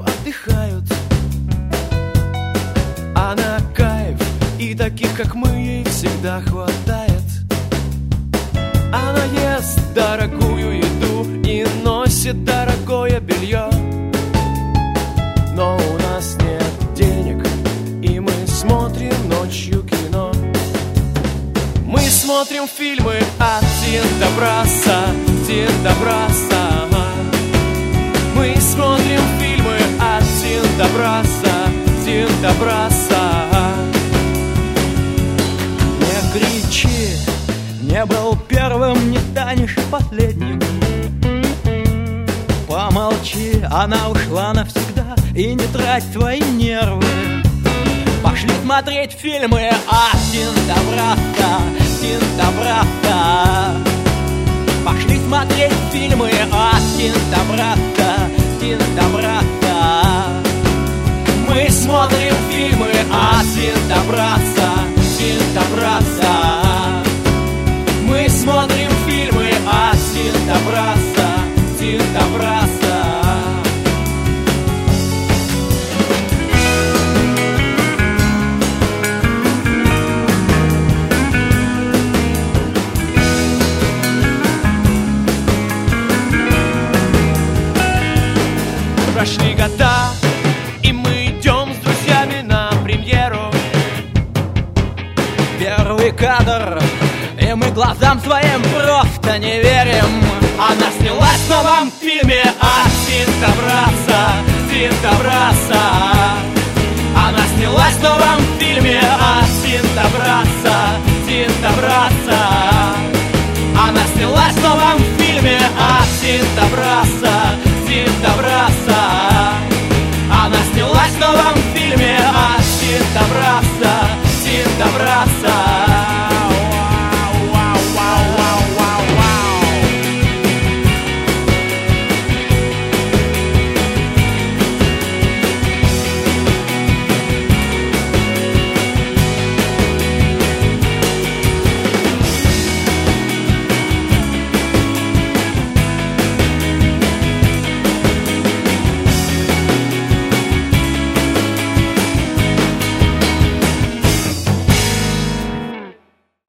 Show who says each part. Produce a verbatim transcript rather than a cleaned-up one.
Speaker 1: отдыхают, а на кайф и таких, как мы, ей всегда хватает. Она ест дорогую еду и носит дорогое белье, но у нас нет денег, и мы смотрим ночью кино. Мы смотрим фильмы от Тинтобраса, Тинтобраса. Мы смотрим фильмы от Тинтобраса, Тинтобраса.
Speaker 2: Не кричи, не был первым, не станешь последним. Помолчи, она ушла навсегда, и не трать твои нервы. Пошли смотреть фильмы от Тинтобраса, Тинтобраса. Пошли смотреть фильмы от Тинтобраса, Тинтобраса. Мы смотрим фильмы от Тинтобраса, Тинтобраса. Мы смотрим фильмы от Тинтобраса, Тинтобраса.
Speaker 1: Прошли года, и мы идем с друзьями на премьеру.
Speaker 2: Первый кадр, и мы глазам своим просто не верим.
Speaker 1: Она снялась в новом фильме от Тинтобраса, Тинтобраса. Она снялась в новом фильме от Тинтобраса.